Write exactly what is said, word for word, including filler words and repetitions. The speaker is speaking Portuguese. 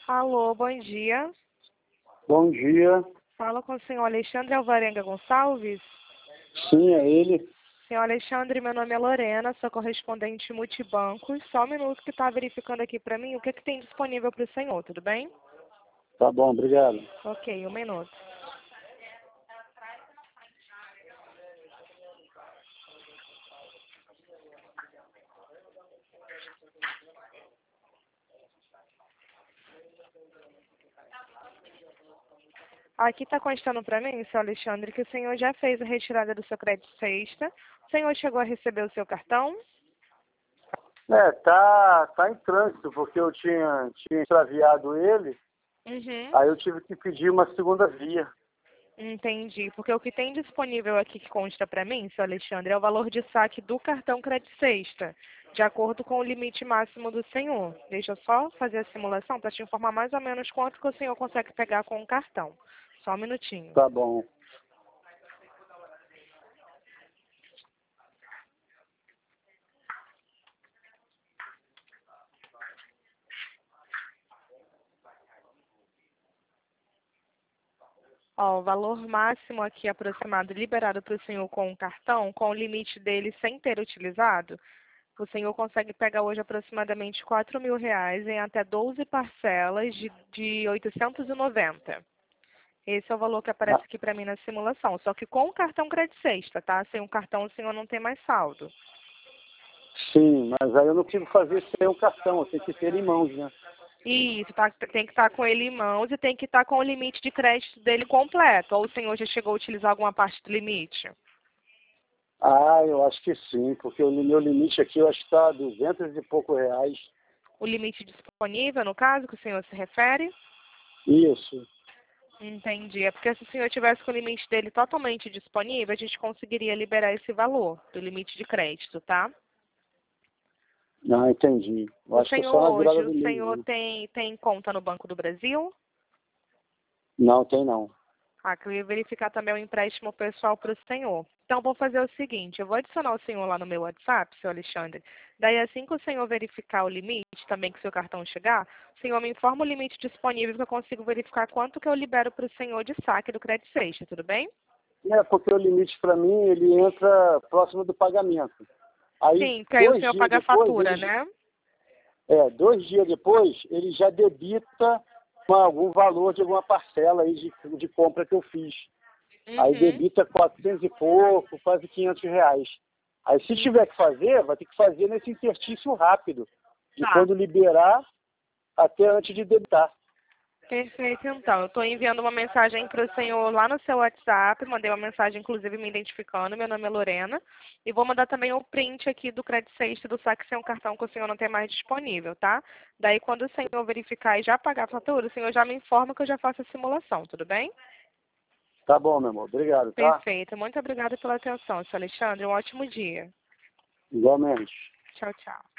Alô, bom dia. Bom dia. Fala com o senhor Alexandre Alvarenga Gonçalves. Sim, é ele. Senhor Alexandre, meu nome é Lorena, sou correspondente multibancos. Só um minuto que está verificando aqui para mim o que, que tem disponível para o senhor, tudo bem? Tá bom, obrigado. Ok, um minuto. Aqui está constando para mim, senhor Alexandre, que o senhor já fez a retirada do seu crédito sexta. O senhor chegou a receber o seu cartão? É, tá, tá em trânsito, porque eu tinha, tinha extraviado ele, Uhum. aí eu tive que pedir uma segunda via. Entendi, porque o que tem disponível aqui que consta para mim, senhor Alexandre, é o valor de saque do cartão crédito sexta, de acordo com o limite máximo do senhor. Deixa eu só fazer a simulação para te informar mais ou menos quanto que o senhor consegue pegar com o cartão. Só um minutinho. Tá bom. Ó, o valor máximo aqui aproximado liberado para o senhor com o cartão, com o limite dele sem ter utilizado, o senhor consegue pegar hoje aproximadamente quatro mil reais em até doze parcelas de, de oitocentos e noventa. Esse é o valor que aparece Ah, aqui para mim na simulação. Só que com o cartão crédito sexta, tá? Sem o cartão o senhor não tem mais saldo. sim, mas aí eu não consigo fazer sem o cartão, eu tenho que ter em mãos, né? Isso, tá, tem que estar com ele em mãos e tem que estar com o limite de crédito dele completo. Ou o senhor já chegou a utilizar alguma parte do limite? Ah, eu acho que sim, porque o meu limite aqui eu acho que está duzentos e pouco reais. O limite disponível, no caso, que o senhor se refere? Isso. Entendi. É porque se o senhor tivesse com o limite dele totalmente disponível, a gente conseguiria liberar esse valor do limite de crédito, tá? Ah, entendi. Eu O acho que é senhor só na hoje, virada o do mês, senhor né? tem, tem conta no Banco do Brasil? Não, tem não. Ah, que eu ia verificar também o empréstimo pessoal para o senhor. Então, vou fazer o seguinte, eu vou adicionar o senhor lá no meu WhatsApp, seu Alexandre. Daí, assim que o senhor verificar o limite, também que o seu cartão chegar, o senhor me informa o limite disponível que eu consigo verificar quanto que eu libero para o senhor de saque do crédito sexta, tudo bem? É, porque o limite para mim, ele entra próximo do pagamento. Aí, Sim, que aí o dois senhor dias paga a depois, fatura, ele, né? é, dois dias depois, ele já debita uma- algum valor de alguma parcela aí de, de compra que eu fiz. Aí Uhum. debita quatrocentos e pouco, quase quinhentos reais. Aí se Hum, tiver que fazer, vai ter que fazer nesse interstício rápido, de Tá. quando liberar até antes de debitar. Perfeito, então. Eu estou enviando uma mensagem para o senhor lá no seu WhatsApp. Mandei uma mensagem, inclusive, me identificando. Meu nome é Lorena. E vou mandar também o print aqui do crédito sexta do saque sem um cartão que o senhor não tem mais disponível, tá? Daí, quando o senhor verificar e já pagar a fatura, o senhor já me informa que eu já faço a simulação, tudo bem? Tá bom, meu amor. Obrigado, tá? Perfeito. Muito obrigada pela atenção, senhor Alexandre. Um ótimo dia. Igualmente. Tchau, tchau.